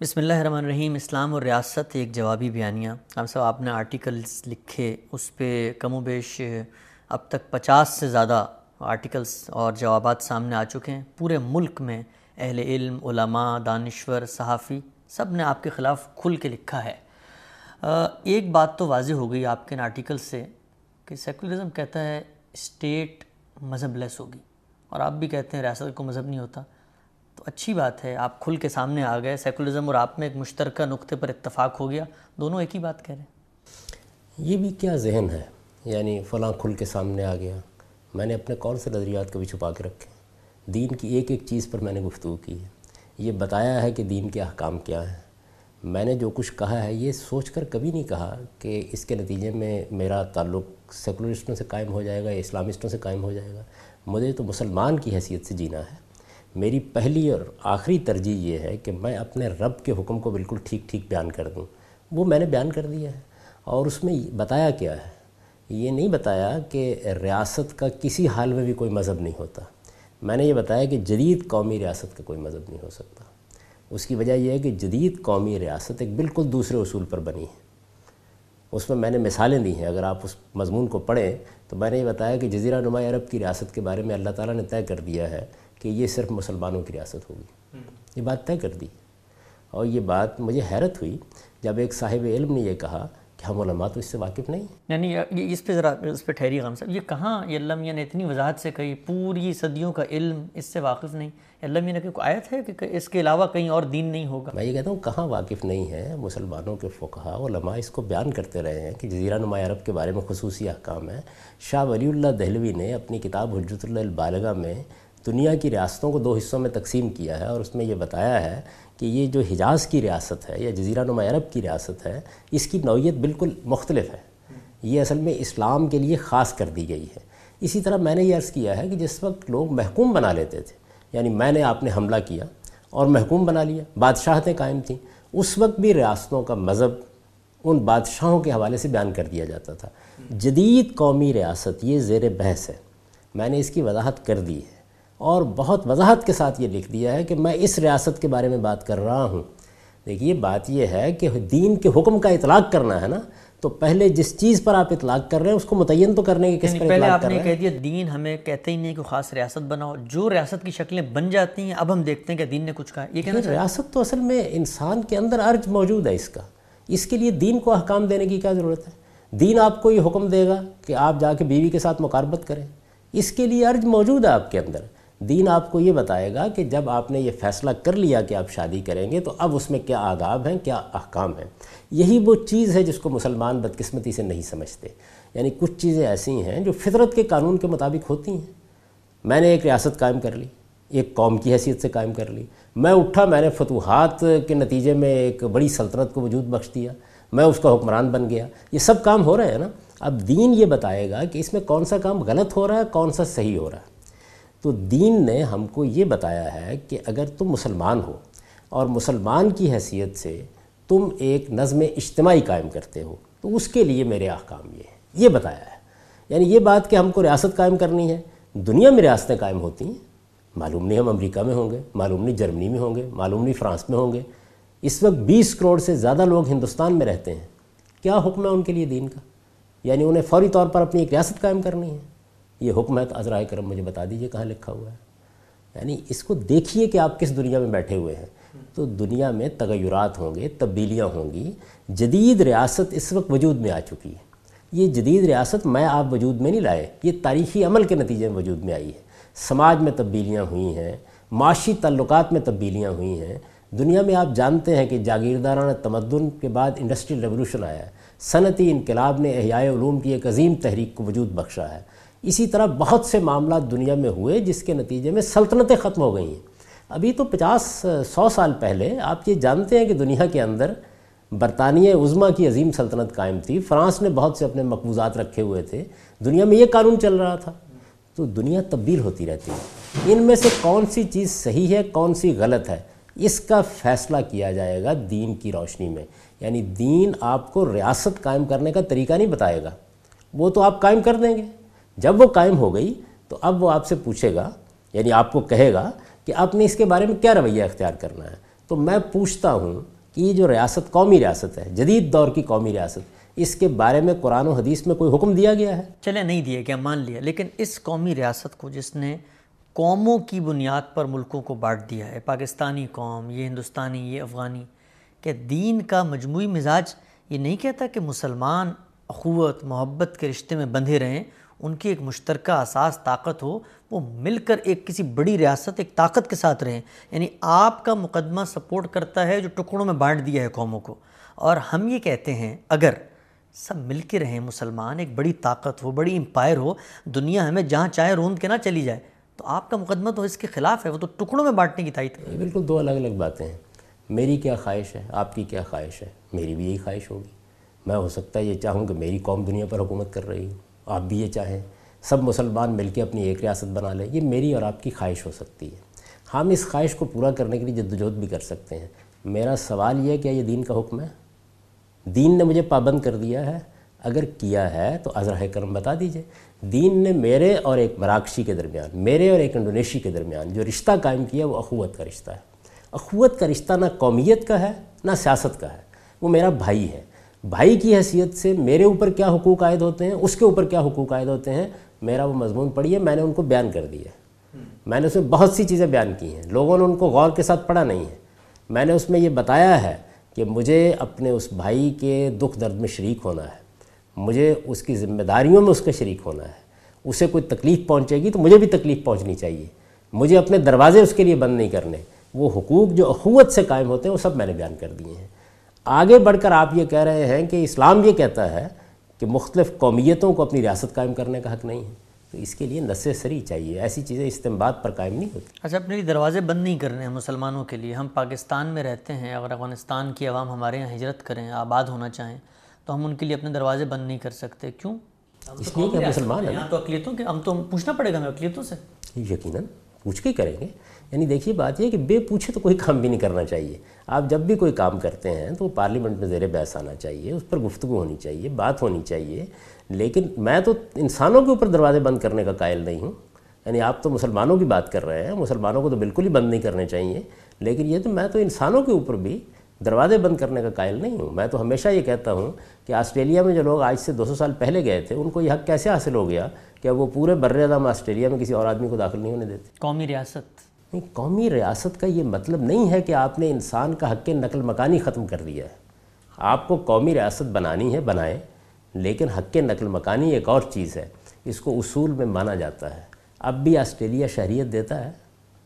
بسم اللہ الرحمن الرحیم۔ اسلام اور ریاست ایک جوابی بیانیہ۔ ہم صاحب آپ نے آرٹیکلز لکھے، اس پہ کم و بیش اب تک 50 سے زیادہ آرٹیکلز اور جوابات سامنے آ چکے ہیں۔ پورے ملک میں اہل علم، علماء، دانشور، صحافی سب نے آپ کے خلاف کھل کے لکھا ہے۔ ایک بات تو واضح ہو گئی آپ کے ان آرٹیکل سے کہ سیکولرزم کہتا ہے اسٹیٹ مذہب لیس ہوگی، اور آپ بھی کہتے ہیں ریاست کو مذہب نہیں ہوتا۔ تو اچھی بات ہے، آپ کھل کے سامنے آ گئے، سیکولرزم اور آپ میں ایک مشترکہ نقطے پر اتفاق ہو گیا، دونوں ایک ہی بات کہہ رہے ہیں۔ یہ بھی کیا ذہن ہے، یعنی فلاں کھل کے سامنے آ گیا؟ میں نے اپنے کون سے نظریات کبھی چھپا کے رکھے؟ دین کی ایک ایک چیز پر میں نے گفتگو کی ہے، یہ بتایا ہے کہ دین کے احکام کیا ہیں۔ میں نے جو کچھ کہا ہے یہ سوچ کر کبھی نہیں کہا کہ اس کے نتیجے میں میرا تعلق سیکولرسٹوں سے قائم ہو جائے گا یا اسلامسٹوں سے قائم ہو جائے گا۔ مجھے تو مسلمان کی حیثیت سے جینا ہے۔ میری پہلی اور آخری ترجیح یہ ہے کہ میں اپنے رب کے حکم کو بالکل ٹھیک ٹھیک بیان کر دوں۔ وہ میں نے بیان کر دیا ہے، اور اس میں بتایا کیا ہے؟ یہ نہیں بتایا کہ ریاست کا کسی حال میں بھی کوئی مذہب نہیں ہوتا۔ میں نے یہ بتایا کہ جدید قومی ریاست کا کوئی مذہب نہیں ہو سکتا۔ اس کی وجہ یہ ہے کہ جدید قومی ریاست ایک بالکل دوسرے اصول پر بنی ہے۔ اس میں نے مثالیں دی ہیں، اگر آپ اس مضمون کو پڑھیں تو میں نے یہ بتایا کہ جزیرہ نما عرب کی ریاست کے بارے میں اللہ تعالیٰ نے طے کر دیا ہے کہ یہ صرف مسلمانوں کی ریاست ہوگی۔ یہ بات طے کر دی، اور یہ بات مجھے حیرت ہوئی جب ایک صاحب علم نے یہ کہا کہ ہم علماء تو اس سے واقف نہیں ہیں۔ یعنی یہ اس پہ ٹھہری غم صاحب، یہ کہاں یہ اللہ میاں نے اتنی وضاحت سے کہی، پوری صدیوں کا علم اس سے واقف نہیں؟ اللہ میاں نے کوئی آیت ہے کہ اس کے علاوہ کہیں اور دین نہیں ہوگا؟ میں یہ کہتا ہوں کہاں واقف نہیں ہے، مسلمانوں کے فقہاء علماء اس کو بیان کرتے رہے ہیں کہ جزیرہ نما عرب کے بارے میں خصوصی احکام ہیں۔ شاہ ولی اللہ دہلوی نے اپنی کتاب حجت اللہ البالغہ میں دنیا کی ریاستوں کو 2 حصوں میں تقسیم کیا ہے، اور اس میں یہ بتایا ہے کہ یہ جو حجاز کی ریاست ہے یا جزیرہ نما عرب کی ریاست ہے، اس کی نوعیت بالکل مختلف ہے۔ یہ اصل میں اسلام کے لیے خاص کر دی گئی ہے۔ اسی طرح میں نے یہ عرض کیا ہے کہ جس وقت لوگ محکوم بنا لیتے تھے، یعنی میں نے آپ نے حملہ کیا اور محکوم بنا لیا، بادشاہتیں قائم تھیں، اس وقت بھی ریاستوں کا مذہب ان بادشاہوں کے حوالے سے بیان کر دیا جاتا تھا۔ جدید قومی ریاست یہ زیر بحث ہے، میں نے اس کی وضاحت کر دی ہے، اور بہت وضاحت کے ساتھ یہ لکھ دیا ہے کہ میں اس ریاست کے بارے میں بات کر رہا ہوں۔ دیکھیے بات یہ ہے کہ دین کے حکم کا اطلاق کرنا ہے نا، تو پہلے جس چیز پر آپ اطلاق کر رہے ہیں اس کو متعین تو کرنے کے کس پر پہلے اطلاق آپ کر نے رہے ہیں؟ کہہ دیا دین ہمیں کہتے ہی نہیں کہ خاص ریاست بناؤ، جو ریاست کی شکلیں بن جاتی ہیں اب ہم دیکھتے ہیں کہ دین نے کچھ کہا، یہ کہنا چاہتے ہیں؟ ریاست تو اصل میں انسان کے اندر ارج موجود ہے اس کے لیے دین کو احکام دینے کی کیا ضرورت ہے؟ دین آپ کو یہ حکم دے گا کہ آپ جا کے بیوی کے ساتھ مقاربت کریں، اس کے لیے ارج موجود ہے آپ کے اندر۔ دین آپ کو یہ بتائے گا کہ جب آپ نے یہ فیصلہ کر لیا کہ آپ شادی کریں گے تو اب اس میں کیا آداب ہیں، کیا احکام ہیں۔ یہی وہ چیز ہے جس کو مسلمان بدقسمتی سے نہیں سمجھتے۔ یعنی کچھ چیزیں ایسی ہیں جو فطرت کے قانون کے مطابق ہوتی ہیں۔ میں نے ایک ریاست قائم کر لی، ایک قوم کی حیثیت سے قائم کر لی، میں اٹھا، میں نے فتوحات کے نتیجے میں ایک بڑی سلطنت کو وجود بخش دیا، میں اس کا حکمران بن گیا۔ یہ سب کام ہو رہے ہیں نا۔ اب دین یہ بتائے گا کہ اس میں کون سا کام غلط ہو رہا ہے، کون سا صحیح ہو رہا ہے۔ تو دین نے ہم کو یہ بتایا ہے کہ اگر تم مسلمان ہو اور مسلمان کی حیثیت سے تم ایک نظم اجتماعی قائم کرتے ہو تو اس کے لیے میرے احکام یہ بتایا ہے۔ یعنی یہ بات کہ ہم کو ریاست قائم کرنی ہے، دنیا میں ریاستیں قائم ہوتی ہیں، معلوم نہیں ہم امریکہ میں ہوں گے، معلوم نہیں جرمنی میں ہوں گے، معلوم نہیں فرانس میں ہوں گے۔ اس وقت 20 کروڑ سے زیادہ لوگ ہندوستان میں رہتے ہیں، کیا حکم ہے ان کے لیے دین کا؟ یعنی انہیں فوری طور پر اپنی ایک ریاست قائم کرنی ہے، یہ حکم ہے؟ تو عذرائے کرم مجھے بتا دیجئے کہاں لکھا ہوا ہے۔ یعنی اس کو دیکھیے کہ آپ کس دنیا میں بیٹھے ہوئے ہیں۔ تو دنیا میں تغیرات ہوں گے، تبدیلیاں ہوں گی۔ جدید ریاست اس وقت وجود میں آ چکی ہے۔ یہ جدید ریاست میں آپ وجود میں نہیں لائے، یہ تاریخی عمل کے نتیجے میں وجود میں آئی ہے۔ سماج میں تبدیلیاں ہوئی ہیں، معاشی تعلقات میں تبدیلیاں ہوئی ہیں۔ دنیا میں آپ جانتے ہیں کہ جاگیردارانہ تمدن کے بعد انڈسٹریل ریولوشن آیا ہے، صنعتی انقلاب نے احیاء علوم کی ایک عظیم تحریک کو وجود بخشا ہے۔ اسی طرح بہت سے معاملات دنیا میں ہوئے جس کے نتیجے میں سلطنتیں ختم ہو گئی ہیں۔ ابھی تو 50-100 سال پہلے آپ یہ جانتے ہیں کہ دنیا کے اندر برطانیہ عظمیٰ کی عظیم سلطنت قائم تھی، فرانس نے بہت سے اپنے مقبوضات رکھے ہوئے تھے، دنیا میں یہ قانون چل رہا تھا۔ تو دنیا تبدیل ہوتی رہتی ہے، ان میں سے کون سی چیز صحیح ہے، کون سی غلط ہے، اس کا فیصلہ کیا جائے گا دین کی روشنی میں۔ یعنی دین آپ کو ریاست قائم کرنے کا طریقہ نہیں بتائے گا، وہ تو آپ قائم کر دیں گے۔ جب وہ قائم ہو گئی تو اب وہ آپ سے پوچھے گا، یعنی آپ کو کہے گا کہ آپ نے اس کے بارے میں کیا رویہ اختیار کرنا ہے۔ تو میں پوچھتا ہوں یہ جو ریاست قومی ریاست ہے، جدید دور کی قومی ریاست، اس کے بارے میں قرآن و حدیث میں کوئی حکم دیا گیا ہے؟ چلے نہیں دیا گیا، مان لیا، لیکن اس قومی ریاست کو جس نے قوموں کی بنیاد پر ملکوں کو بانٹ دیا ہے، پاکستانی قوم، یہ ہندوستانی، یہ افغانی، کہ دین کا مجموعی مزاج یہ نہیں کہتا کہ مسلمان اخوت محبت کے رشتے میں بندھے رہیں، ان کی ایک مشترکہ اساس طاقت ہو، وہ مل کر ایک کسی بڑی ریاست ایک طاقت کے ساتھ رہیں؟ یعنی آپ کا مقدمہ سپورٹ کرتا ہے جو ٹکڑوں میں بانٹ دیا ہے قوموں کو، اور ہم یہ کہتے ہیں اگر سب مل کے رہیں مسلمان، ایک بڑی طاقت ہو، بڑی امپائر ہو، دنیا ہمیں جہاں چاہے روند کے نہ چلی جائے، تو آپ کا مقدمہ تو اس کے خلاف ہے، وہ تو ٹکڑوں میں بانٹنے کی تائید ہے۔ یہ بالکل دو الگ الگ باتیں ہیں۔ میری کیا خواہش ہے، آپ کی کیا خواہش ہے؟ میری بھی یہی خواہش ہوگی۔ میں ہو سکتا ہے یہ چاہوں کہ میری قوم دنیا پر حکومت کر رہی ہو، آپ بھی یہ چاہیں، سب مسلمان مل کے اپنی ایک ریاست بنا لیں، یہ میری اور آپ کی خواہش ہو سکتی ہے۔ ہم اس خواہش کو پورا کرنے کے لیے جدوجہد بھی کر سکتے ہیں۔ میرا سوال یہ ہے، کیا یہ دین کا حکم ہے؟ دین نے مجھے پابند کر دیا ہے؟ اگر کیا ہے تو ازرہ کرم بتا دیجئے۔ دین نے میرے اور ایک مراکشی کے درمیان، میرے اور ایک انڈونیشی کے درمیان جو رشتہ قائم کیا وہ اخوت کا رشتہ ہے۔ اخوت کا رشتہ نہ قومیت کا ہے نہ سیاست کا ہے، وہ میرا بھائی ہے۔ بھائی کی حیثیت سے میرے اوپر کیا حقوق عائد ہوتے ہیں، اس کے اوپر کیا حقوق عائد ہوتے ہیں، میرا وہ مضمون پڑھیے، میں نے ان کو بیان کر دیا ہے۔ میں نے اس میں بہت سی چیزیں بیان کی ہیں، لوگوں نے ان کو غور کے ساتھ پڑھا نہیں ہے۔ میں نے اس میں یہ بتایا ہے کہ مجھے اپنے اس بھائی کے دکھ درد میں شریک ہونا ہے، مجھے اس کی ذمہ داریوں میں اس کا شریک ہونا ہے۔ اسے کوئی تکلیف پہنچے گی تو مجھے بھی تکلیف پہنچنی چاہیے، مجھے اپنے دروازے اس کے لیے بند نہیں کرنے۔ وہ حقوق جو اخوت سے قائم ہوتے ہیں وہ سب میں نے بیان کر دیے ہیں۔ آگے بڑھ کر آپ یہ کہہ رہے ہیں کہ اسلام یہ کہتا ہے کہ مختلف قومیتوں کو اپنی ریاست قائم کرنے کا حق نہیں ہے، تو اس کے لیے نص سری چاہیے، ایسی چیزیں استنباط پر قائم نہیں ہوتی۔ اچھا، اپنے لیے دروازے بند نہیں کرنے ہیں مسلمانوں کے لیے۔ ہم پاکستان میں رہتے ہیں، اگر افغانستان کی عوام ہمارے یہاں ہجرت کریں، آباد ہونا چاہیں، تو ہم ان کے لیے اپنے دروازے بند نہیں کر سکتے، کیوں؟ اس لیے کہ ہم مسلمان ہیں۔ یہاں تو اقلیتوں کے، ہم تو پوچھنا پڑے گا ہمیں اقلیتوں سے۔ یقیناً پوچھ کے کریں گے۔ یعنی دیکھیے بات یہ ہے کہ بے پوچھے تو کوئی کام بھی نہیں کرنا چاہیے۔ آپ جب بھی کوئی کام کرتے ہیں تو پارلیمنٹ میں زیر بحث آنا چاہیے، اس پر گفتگو ہونی چاہیے، بات ہونی چاہیے۔ لیکن میں تو انسانوں کے اوپر دروازے بند کرنے کا قائل نہیں ہوں۔ یعنی آپ تو مسلمانوں کی بات کر رہے ہیں، مسلمانوں کو تو بالکل ہی بند نہیں کرنے چاہیے، لیکن یہ تو میں تو انسانوں کے اوپر بھی دروازے بند کرنے کا قائل نہیں ہوں۔ میں تو ہمیشہ یہ کہتا ہوں کہ آسٹریلیا میں جو لوگ آج سے 200 سال پہلے گئے تھے، ان کو یہ حق کیسے حاصل ہو گیا کہ وہ پورے بر اعظم آسٹریلیا میں کسی اور آدمی کو داخل نہیں ہونے دیتے؟ قومی ریاست نہیں، قومی ریاست کا یہ مطلب نہیں ہے کہ آپ نے انسان کا حق نقل مکانی ختم کر دیا ہے۔ آپ کو قومی ریاست بنانی ہے، بنائیں، لیکن حق نقل مکانی ایک اور چیز ہے، اس کو اصول میں مانا جاتا ہے۔ اب بھی آسٹریلیا شہریت دیتا ہے،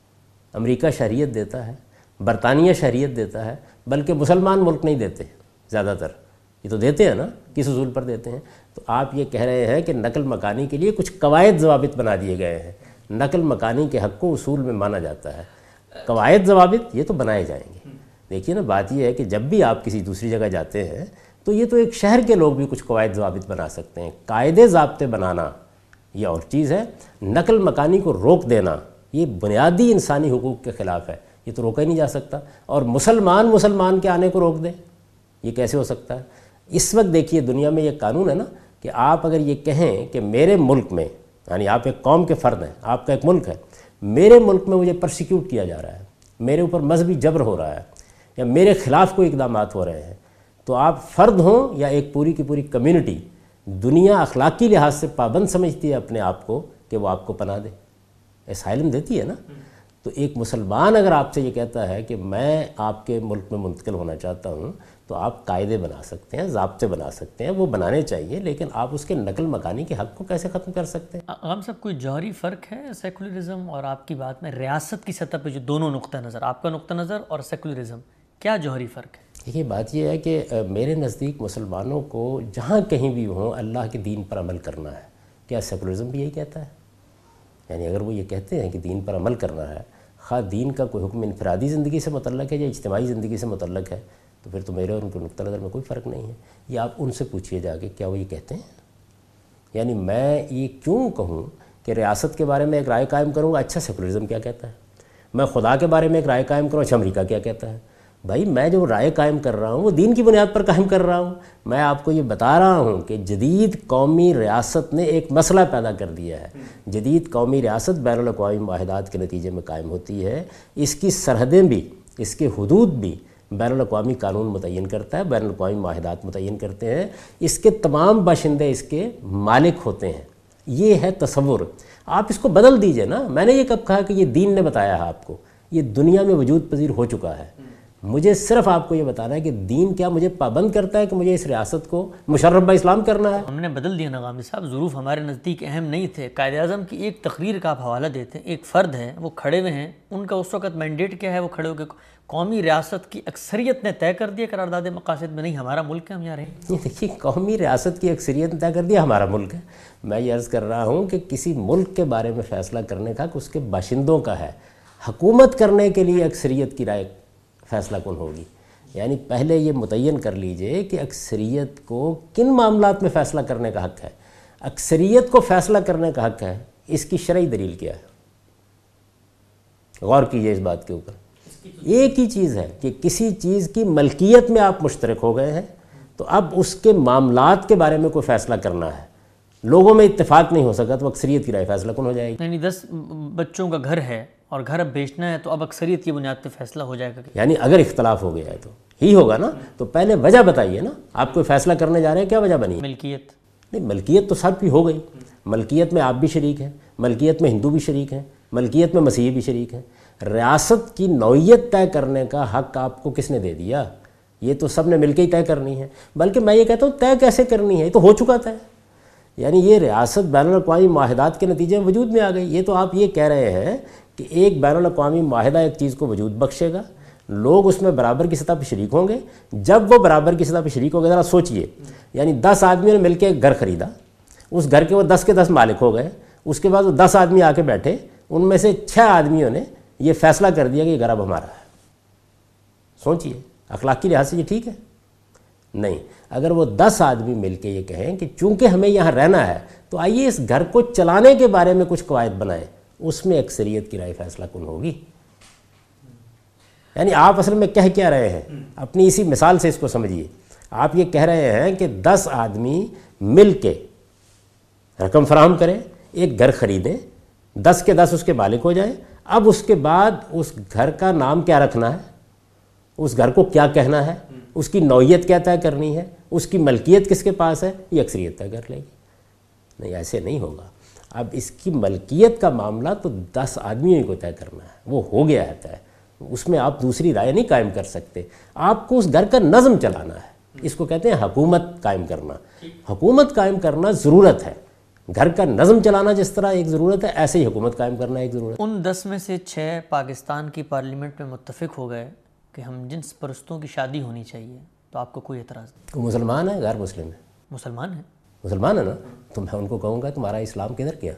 امریکہ شہریت دیتا ہے، برطانیہ شہریت دیتا ہے، بلکہ مسلمان ملک نہیں دیتے زیادہ تر۔ یہ تو دیتے ہیں نا، کس اصول پر دیتے ہیں؟ تو آپ یہ کہہ رہے ہیں کہ نقل مکانی کے لیے کچھ قواعد ضوابط بنا دیے گئے ہیں۔ نقل مکانی کے حق کو اصول میں مانا جاتا ہے، قواعد ضوابط یہ تو بنائے جائیں گے۔ دیکھیے نا، بات یہ ہے کہ جب بھی آپ کسی دوسری جگہ جاتے ہیں تو یہ تو ایک شہر کے لوگ بھی کچھ قواعد ضوابط بنا سکتے ہیں، قاعدے ضابطے بنانا یہ اور چیز ہے۔ نقل مکانی کو روک دینا یہ بنیادی انسانی حقوق کے خلاف ہے، یہ تو روکا ہی نہیں جا سکتا۔ اور مسلمان کے آنے کو روک دیں، یہ کیسے ہو سکتا ہے؟ اس وقت دیکھیے دنیا میں یہ قانون ہے نا کہ آپ اگر یہ کہیں کہ میرے ملک میں، یعنی آپ ایک قوم کے فرد ہیں، آپ کا ایک ملک ہے، میرے ملک میں مجھے پرسیکیوٹ کیا جا رہا ہے، میرے اوپر مذہبی جبر ہو رہا ہے یا میرے خلاف کوئی اقدامات ہو رہے ہیں، تو آپ فرد ہوں یا ایک پوری کی پوری کمیونٹی، دنیا اخلاقی لحاظ سے پابند سمجھتی ہے اپنے آپ کو کہ وہ آپ کو پناہ دے، اسائلم دیتی ہے نا۔ تو ایک مسلمان اگر آپ سے یہ کہتا ہے کہ میں آپ کے ملک میں منتقل ہونا چاہتا ہوں، تو آپ قاعدے بنا سکتے ہیں، ضابطے بنا سکتے ہیں، وہ بنانے چاہیے، لیکن آپ اس کے نقل مکانی کے حق کو کیسے ختم کر سکتے ہیں؟ ہم سب کوئی جوہری فرق ہے سیکولرزم اور آپ کی بات میں ریاست کی سطح پہ جو دونوں نقطہ نظر، آپ کا نقطہ نظر اور سیکولرزم، کیا جوہری فرق ہے؟ دیکھیے بات یہ ہے کہ میرے نزدیک مسلمانوں کو جہاں کہیں بھی ہوں اللہ کے دین پر عمل کرنا ہے۔ کیا سیکولرزم بھی یہی کہتا ہے؟ یعنی اگر وہ یہ کہتے ہیں کہ دین پر عمل کرنا ہے، خواہ دین کا کوئی حکم انفرادی زندگی سے متعلق ہے یا اجتماعی زندگی سے متعلق ہے، تو پھر تو میرے اور ان کے نقطہ نظر میں کوئی فرق نہیں ہے۔ یہ آپ ان سے پوچھیے جا کے، کیا وہ یہ کہتے ہیں؟ یعنی میں یہ کیوں کہوں کہ ریاست کے بارے میں ایک رائے قائم کروں گا، اچھا سیکولرزم کیا کہتا ہے؟ میں خدا کے بارے میں ایک رائے قائم کروں، اچھا امریکہ کیا کہتا ہے؟ بھائی میں جو رائے قائم کر رہا ہوں وہ دین کی بنیاد پر قائم کر رہا ہوں۔ میں آپ کو یہ بتا رہا ہوں کہ جدید قومی ریاست نے ایک مسئلہ پیدا کر دیا ہے۔ جدید قومی ریاست بین الاقوامی معاہدات کے نتیجے میں قائم ہوتی ہے، اس کی سرحدیں بھی، اس کے حدود بھی بین الاقوامی قانون متعین کرتا ہے، بین الاقوامی معاہدات متعین کرتے ہیں، اس کے تمام باشندے اس کے مالک ہوتے ہیں۔ یہ ہے تصور۔ آپ اس کو بدل دیجئے نا۔ میں نے یہ کب کہا کہ یہ دین نے بتایا ہے آپ کو؟ یہ دنیا میں وجود پذیر ہو چکا ہے۔ مجھے صرف آپ کو یہ بتانا ہے کہ دین کیا مجھے پابند کرتا ہے کہ مجھے اس ریاست کو مشرف با اسلام کرنا ہے؟ ہم نے بدل دیا نا غامدی صاحب، ظروف ہمارے نزدیک اہم نہیں تھے۔ قائد اعظم کی ایک تقریر کا آپ حوالہ دیتے ہیں، ایک فرد ہے وہ کھڑے ہوئے ہیں، ان کا اس وقت مینڈیٹ کیا ہے؟ وہ کھڑے ہو کے قومی ریاست کی اکثریت نے طے کر دیا قرارداد مقاصد میں، نہیں ہمارا ملک ہے، ہم یہاں رہیں۔ یہ دیکھیے، قومی ریاست کی اکثریت نے طے کر دیا ہمارا ملک ہے۔ میں یہ عرض کر رہا ہوں کہ کسی ملک کے بارے میں فیصلہ کرنے کا کہ اس کے باشندوں کا ہے، حکومت کرنے کے لیے اکثریت کی رائے فیصلہ کن ہوگی۔ یعنی پہلے یہ متعین کر لیجئے کہ اکثریت کو کن معاملات میں فیصلہ کرنے کا حق ہے۔ اکثریت کو فیصلہ کرنے کا حق ہے، اس کی شرعی دلیل کیا ہے؟ غور کیجئے اس بات کے اوپر۔ ایک ہی چیز ہے کہ کسی چیز کی ملکیت میں آپ مشترک ہو گئے ہیں تو اب اس کے معاملات کے بارے میں کوئی فیصلہ کرنا ہے، لوگوں میں اتفاق نہیں ہو سکا تو اکثریت کی رائے فیصلہ کن ہو جائے گی۔ یعنی 10 بچوں کا گھر ہے اور گھر اب بیچنا ہے تو اب اکثریت کی بنیاد پہ فیصلہ ہو جائے گا۔ یعنی اگر اختلاف ہو گیا ہے تو ہی ہوگا نا، تو پہلے وجہ بتائیے نا، آپ کوئی فیصلہ کرنے جا رہے ہیں، کیا وجہ بنی؟ ملکیت۔ نہیں، ملکیت تو سب کی ہو گئی۔ ملکیت میں آپ بھی شریک ہیں، ملکیت میں ہندو بھی شریک ہیں، ملکیت میں مسیحی بھی شریک ہیں۔ ریاست کی نوعیت طے کرنے کا حق آپ کو کس نے دے دیا؟ یہ تو سب نے مل کے ہی طے کرنی ہے۔ بلکہ میں یہ کہتا ہوں طے کیسے کرنی ہے، یہ تو ہو چکا طے۔ یعنی یہ ریاست بین الاقوامی معاہدات کے نتیجے میں وجود میں آ گئی۔ یہ تو آپ یہ کہہ رہے ہیں کہ ایک بین الاقوامی معاہدہ ایک چیز کو وجود بخشے گا، لوگ اس میں برابر کی سطح پہ شریک ہوں گے۔ جب وہ برابر کی سطح پہ شریک ہو گئے، ذرا سوچئے، یعنی 10 آدمیوں نے مل کے ایک گھر خریدا، اس گھر کے وہ 10 کے 10 مالک ہو گئے۔ اس کے بعد وہ 10 آدمی آ کے بیٹھے، ان میں سے 6 آدمیوں نے یہ فیصلہ کر دیا کہ یہ گھر اب ہمارا ہے۔ سوچئے، اخلاقی لحاظ سے یہ ٹھیک ہے؟ نہیں۔ اگر وہ 10 آدمی مل کے یہ کہیں کہ چونکہ ہمیں یہاں رہنا ہے تو آئیے اس گھر کو چلانے کے بارے میں کچھ قواعد بنائیں، اس میں اکثریت کی رائے فیصلہ کن ہوگی۔ یعنی آپ اصل میں کہہ کیا رہے ہیں؟ اپنی اسی مثال سے اس کو سمجھیے۔ آپ یہ کہہ رہے ہیں کہ 10 آدمی مل کے رقم فراہم کریں، ایک گھر خریدیں، 10 کے 10 اس کے مالک ہو جائیں۔ اب اس کے بعد اس گھر کا نام کیا رکھنا ہے، اس گھر کو کیا کہنا ہے، اس کی نوعیت کیا طے کرنی ہے، اس کی ملکیت کس کے پاس ہے، یہ اکثریت طے کر لے گی۔ نہیں، ایسے نہیں ہوگا۔ اب اس کی ملکیت کا معاملہ تو 10 آدمیوں کو طے کرنا ہے، وہ ہو گیا ہے طے، اس میں آپ دوسری رائے نہیں قائم کر سکتے۔ آپ کو اس گھر کا نظم چلانا ہے، اس کو کہتے ہیں حکومت قائم کرنا۔ حکومت قائم کرنا ضرورت ہے، گھر کا نظم چلانا جس طرح ایک ضرورت ہے، ایسے ہی حکومت قائم کرنا ایک ضرورت ہے۔ ان 10 میں سے 6 پاکستان کی پارلیمنٹ میں متفق ہو گئے کہ ہم جنس پرستوں کی شادی ہونی چاہیے، تو آپ کو کوئی اعتراض نہیں؟ وہ مسلمان ہے، غیر مسلم ہے؟ مسلمان ہیں۔ مسلمان ہے نا، تو میں ان کو کہوں گا تمہارا اسلام کدھر کیا؟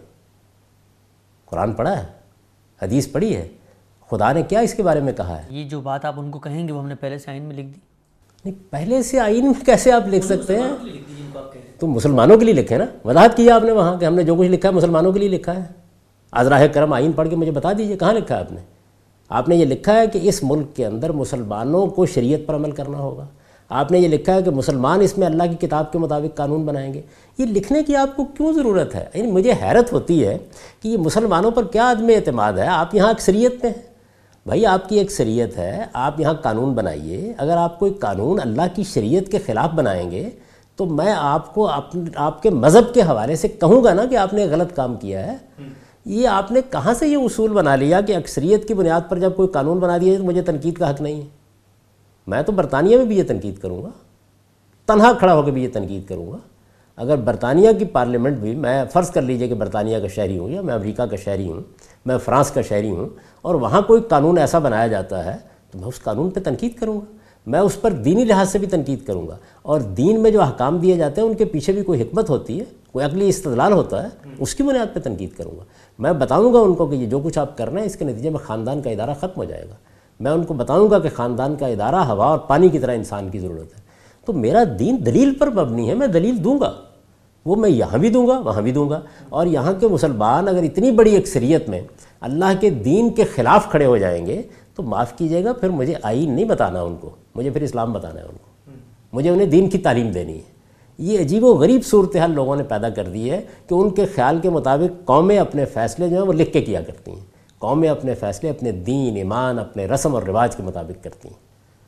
قرآن پڑھا ہے، حدیث پڑھی ہے، خدا نے کیا اس کے بارے میں کہا ہے؟ یہ جو بات آپ ان کو کہیں گے وہ ہم نے پہلے سے آئین میں لکھ دی۔ نہیں، پہلے سے آئین میں کیسے آپ لکھ سکتے ہیں؟ تو مسلمانوں کے لیے لکھے نا، وضاحت کیا آپ نے وہاں کہ ہم نے جو کچھ لکھا ہے مسلمانوں کے لیے لکھا ہے۔ ازراہ کرم آئین پڑھ کے مجھے بتا دیجئے کہاں لکھا ہے آپ نے؟ آپ نے یہ لکھا ہے کہ اس ملک کے اندر مسلمانوں کو شریعت پر عمل کرنا ہوگا۔ آپ نے یہ لکھا ہے کہ مسلمان اس میں اللہ کی کتاب کے مطابق قانون بنائیں گے۔ یہ لکھنے کی آپ کو کیوں ضرورت ہے؟ یعنی مجھے حیرت ہوتی ہے کہ یہ مسلمانوں پر کیا عدم اعتماد ہے۔ آپ یہاں اکثریت میں ہیں، بھائی آپ کی اکثریت ہے، آپ یہاں قانون بنائیے۔ اگر آپ کوئی قانون اللہ کی شریعت کے خلاف بنائیں گے تو میں آپ کو آپ کے مذہب کے حوالے سے کہوں گا نا کہ آپ نے غلط کام کیا ہے۔ یہ آپ نے کہاں سے یہ اصول بنا لیا کہ اکثریت کی بنیاد پر جب کوئی قانون بنا دیا تو مجھے تنقید کا حق نہیں ہے؟ میں تو برطانیہ میں بھی یہ تنقید کروں گا، تنہا کھڑا ہو کے بھی یہ تنقید کروں گا۔ اگر برطانیہ کی پارلیمنٹ بھی، میں فرض کر لیجئے کہ برطانیہ کا شہری ہوں یا میں امریکہ کا شہری ہوں، میں فرانس کا شہری ہوں، اور وہاں کوئی قانون ایسا بنایا جاتا ہے تو میں اس قانون پہ تنقید کروں گا، میں اس پر دینی لحاظ سے بھی تنقید کروں گا، اور دین میں جو احکام دیے جاتے ہیں ان کے پیچھے بھی کوئی حکمت ہوتی ہے، کوئی عقلی استدلال ہوتا ہے، اس کی بنیاد پہ تنقید کروں گا۔ میں بتاؤں گا ان کو کہ یہ جو کچھ آپ کر رہے ہیں اس کے نتیجے میں خاندان کا ادارہ ختم ہو جائے گا۔ میں ان کو بتاؤں گا کہ خاندان کا ادارہ ہوا اور پانی کی طرح انسان کی ضرورت ہے۔ تو میرا دین دلیل پر مبنی ہے، میں دلیل دوں گا، وہ میں یہاں بھی دوں گا وہاں بھی دوں گا۔ اور یہاں کے مسلمان اگر اتنی بڑی اکثریت میں اللہ کے دین کے خلاف کھڑے ہو جائیں گے تو معاف کیجیے گا، پھر مجھے آئین نہیں بتانا ان کو، مجھے پھر اسلام بتانا ہے ان کو، مجھے انہیں دین کی تعلیم دینی ہے۔ یہ عجیب و غریب صورتحال لوگوں نے پیدا کر دی ہے کہ ان کے خیال کے مطابق قومیں اپنے فیصلے جو ہیں وہ لکھ کے کیا کرتی ہیں، قومیں اپنے فیصلے اپنے دین، ایمان، اپنے رسم اور رواج کے مطابق کرتی ہیں۔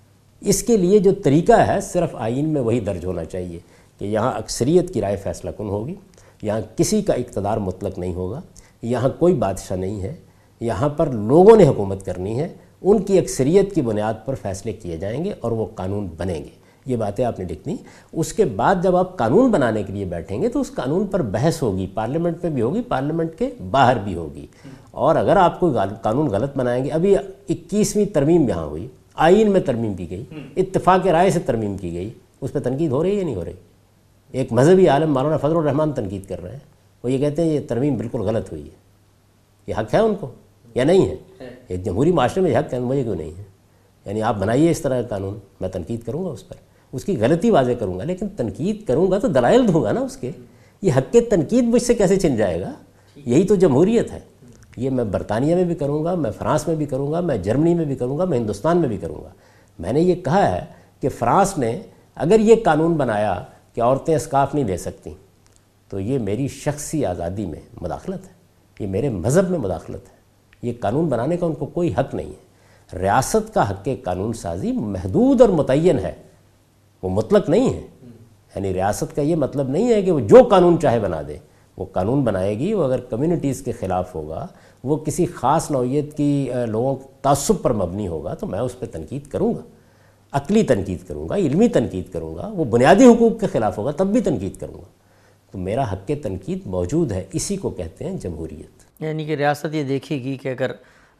اس کے لیے جو طریقہ ہے صرف آئین میں وہی درج ہونا چاہیے کہ یہاں اکثریت کی رائے فیصلہ کن ہوگی، یہاں کسی کا اقتدار مطلق نہیں ہوگا، یہاں کوئی بادشاہ نہیں ہے، یہاں پر لوگوں نے حکومت کرنی ہے، ان کی اکثریت کی بنیاد پر فیصلے کیے جائیں گے اور وہ قانون بنیں گے۔ یہ باتیں آپ نے لکھ دیں۔ اس کے بعد جب آپ قانون بنانے کے لیے بیٹھیں گے تو اس قانون پر بحث ہوگی، پارلیمنٹ میں بھی ہوگی، پارلیمنٹ کے باہر بھی ہوگی، اور اگر آپ کوئی قانون غلط بنائیں گے، ابھی 21ویں ترمیم یہاں ہوئی، آئین میں ترمیم کی گئی، اتفاق رائے سے ترمیم کی گئی، اس پہ تنقید ہو رہی ہے یا نہیں ہو رہی؟ ایک مذہبی عالم مولانا فضل الرحمان تنقید کر رہے ہیں، وہ یہ کہتے ہیں یہ ترمیم بالکل غلط ہوئی ہے۔ یہ حق ہے ان کو یا نہیں ہے؟ ایک جمہوری معاشرے میں حق ہے، مجھے کیوں نہیں ہے؟ یعنی آپ بنائیے اس طرح کا قانون، میں تنقید کروں گا اس پر، اس کی غلطی واضح کروں گا، لیکن تنقید کروں گا تو دلائل دوں گا نا اس کے۔ یہ حق کے تنقید مجھ سے کیسے چھن جائے گا؟ یہی تو جمہوریت ہے۔ یہ میں برطانیہ میں بھی کروں گا، میں فرانس میں بھی کروں گا، میں جرمنی میں بھی کروں گا، میں ہندوستان میں بھی کروں گا۔ میں نے یہ کہا ہے کہ فرانس نے اگر یہ قانون بنایا کہ عورتیں اسکارف نہیں لے سکتیں تو یہ میری شخصی آزادی میں مداخلت ہے، یہ میرے مذہب میں مداخلت ہے، یہ قانون بنانے کا ان کو کوئی حق نہیں ہے۔ ریاست کا حق قانون سازی محدود اور متعین ہے، وہ مطلق نہیں ہے۔ یعنی ریاست کا یہ مطلب نہیں ہے کہ وہ جو قانون چاہے بنا دے، وہ قانون بنائے گی، وہ اگر کمیونٹیز کے خلاف ہوگا، وہ کسی خاص نوعیت کی لوگوں تعصب پر مبنی ہوگا تو میں اس پہ تنقید کروں گا، عقلی تنقید کروں گا، علمی تنقید کروں گا۔ وہ بنیادی حقوق کے خلاف ہوگا تب بھی تنقید کروں گا۔ تو میرا حق تنقید موجود ہے، اسی کو کہتے ہیں جمہوریت۔ یعنی کہ ریاست یہ دیکھے گی کہ اگر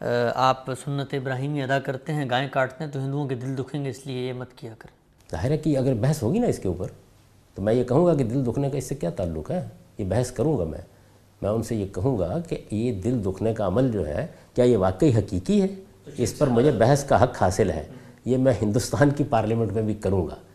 آپ سنت ابراہیمی ادا کرتے ہیں، گائیں کاٹتے ہیں، تو ہندوؤں کے دل دکھیں گے، اس لیے یہ مت کیا کریں۔ ظاہر ہے کہ اگر بحث ہوگی نا اس کے اوپر تو میں یہ کہوں گا کہ دل دکھنے کا اس سے کیا تعلق ہے؟ یہ بحث کروں گا میں ان سے یہ کہوں گا کہ یہ دل دکھنے کا عمل جو ہے کیا یہ واقعی حقیقی ہے؟ اس پر مجھے بحث کا حق حاصل ہے، یہ میں ہندوستان کی پارلیمنٹ میں بھی کروں گا۔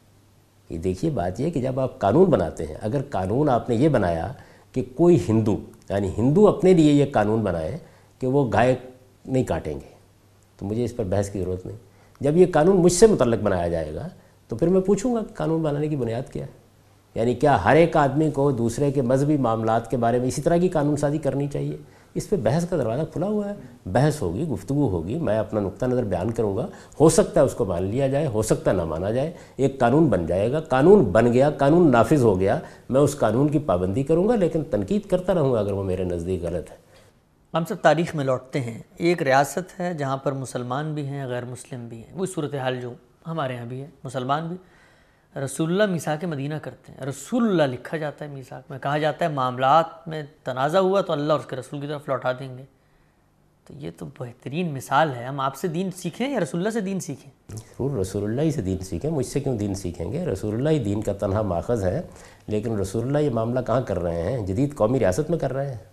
یہ دیکھیے بات یہ کہ جب آپ قانون بناتے ہیں، اگر قانون آپ نے یہ بنایا کہ کوئی ہندو، یعنی ہندو اپنے لیے یہ قانون بنائے کہ وہ گائے نہیں کاٹیں گے، تو مجھے اس پر بحث کی ضرورت نہیں۔ جب یہ قانون مجھ سے متعلق بنایا جائے گا تو پھر میں پوچھوں گا کہ قانون بنانے کی بنیاد کیا ہے؟ یعنی کیا ہر ایک آدمی کو دوسرے کے مذہبی معاملات کے بارے میں اسی طرح کی قانون سازی کرنی چاہیے؟ اس پہ بحث کا دروازہ کھلا ہوا ہے، بحث ہوگی، گفتگو ہوگی، میں اپنا نقطہ نظر بیان کروں گا، ہو سکتا ہے اس کو مان لیا جائے، ہو سکتا ہے نہ مانا جائے، ایک قانون بن جائے گا، قانون بن گیا، قانون نافذ ہو گیا، میں اس قانون کی پابندی کروں گا، لیکن تنقید کرتا رہوں گا اگر وہ میرے نزدیک غلط ہے۔ ہم سب تاریخ میں لوٹتے ہیں، ایک ریاست ہے جہاں پر مسلمان بھی ہیں، غیر مسلم بھی ہیں، وہی صورتحال جو ہمارے ہاں بھی ہے، مسلمان بھی۔ رسول اللہ میثاق مدینہ کرتے ہیں، رسول اللہ لکھا جاتا ہے میثاق میں، کہا جاتا ہے معاملات میں تنازع ہوا تو اللہ اور اس کے رسول کی طرف لوٹا دیں گے۔ تو یہ تو بہترین مثال ہے۔ ہم آپ سے دین سیکھیں یا رسول اللہ سے دین سیکھیں؟ ضرور رسول اللہ ہی سے دین سیکھیں، مجھ سے کیوں دین سیکھیں گے؟ رسول اللہ ہی دین کا تنہا ماخذ ہے، لیکن رسول اللہ یہ معاملہ کہاں کر رہے ہیں؟ جدید قومی ریاست میں کر رہے ہیں،